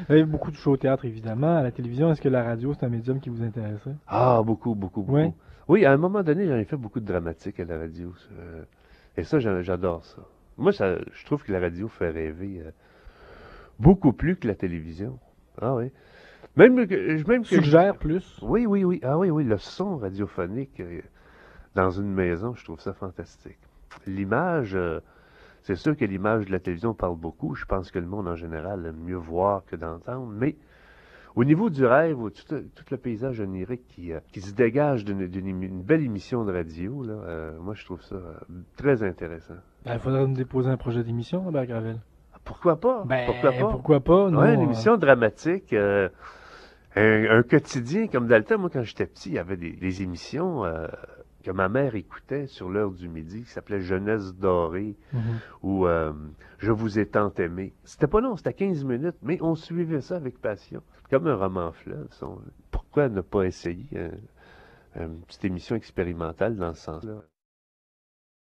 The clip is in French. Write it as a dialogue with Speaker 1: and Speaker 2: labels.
Speaker 1: Vous avez beaucoup touché au théâtre, évidemment. À la télévision, est-ce que la radio, c'est un médium qui vous intéressait?
Speaker 2: Ah, beaucoup, beaucoup,
Speaker 1: Oui.
Speaker 2: beaucoup. Oui, à un moment donné, j'en ai fait beaucoup de dramatique à la radio. Et ça, j'adore ça. Moi, je trouve que la radio fait rêver beaucoup plus que la télévision. Ah oui. Même que je dis...
Speaker 1: Suggère plus.
Speaker 2: Oui, oui, oui. Ah oui, oui, le son radiophonique dans une maison, je trouve ça fantastique. L'image, c'est sûr que l'image de la télévision parle beaucoup. Je pense que le monde en général aime mieux voir que d'entendre. Mais au niveau du rêve, tout le paysage onirique qui se dégage une belle émission de radio, là, moi je trouve ça très intéressant.
Speaker 1: Ben, il faudrait nous déposer un projet d'émission, Robert Gravel.
Speaker 2: Pourquoi pas? Pourquoi
Speaker 1: Ben,
Speaker 2: pas?
Speaker 1: pourquoi pas?
Speaker 2: Ouais,
Speaker 1: Nous,
Speaker 2: une émission dramatique, un quotidien, comme dans le temps, moi quand j'étais petit, il y avait des émissions que ma mère écoutait sur l'heure du midi, qui s'appelait Jeunesse dorée,
Speaker 1: mhm.
Speaker 2: ou Je vous ai tant aimé. C'était pas long, c'était 15 minutes, mais on suivait ça avec passion. Comme un roman fleuve. Pourquoi ne pas essayer une petite émission expérimentale dans ce sens-là?